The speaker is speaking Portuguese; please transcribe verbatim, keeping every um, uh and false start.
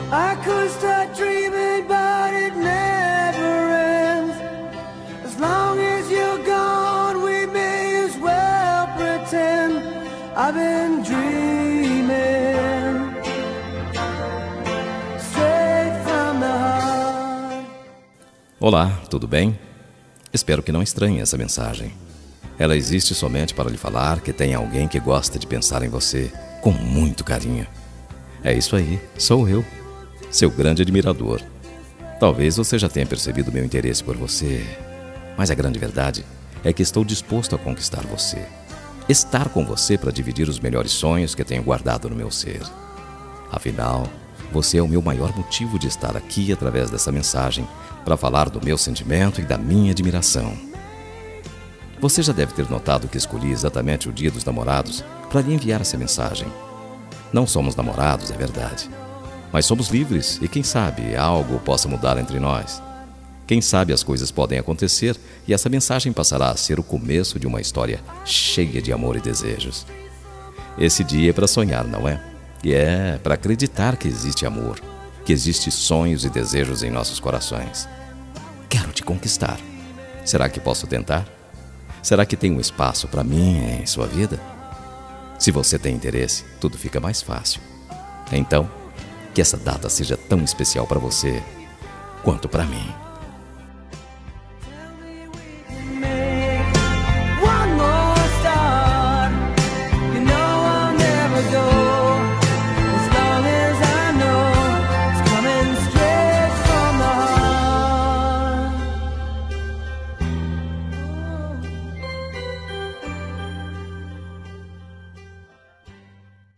I could start dreaming, but it never ends. As long as you're gone, we may as well pretend I've been dreaming straight from the heart. Olá, tudo bem? Espero que não estranhe essa mensagem. Ela existe somente para lhe falar que tem alguém que gosta de pensar em você com muito carinho. É isso aí, sou eu, seu grande admirador. Talvez você já tenha percebido meu interesse por você, mas a grande verdade é que estou disposto a conquistar você. Estar com você para dividir os melhores sonhos que tenho guardado no meu ser. Afinal, você é o meu maior motivo de estar aqui através dessa mensagem para falar do meu sentimento e da minha admiração. Você já deve ter notado que escolhi exatamente o Dia dos Namorados para lhe enviar essa mensagem. Não somos namorados, é verdade, mas somos livres e quem sabe algo possa mudar entre nós. Quem sabe as coisas podem acontecer e essa mensagem passará a ser o começo de uma história cheia de amor e desejos. Esse dia é para sonhar, não é? E é para acreditar que existe amor, que existe sonhos e desejos em nossos corações. Quero te conquistar. Será que posso tentar? Será que tem um espaço para mim em sua vida? Se você tem interesse, tudo fica mais fácil. Então, que essa data seja tão especial para você quanto para mim.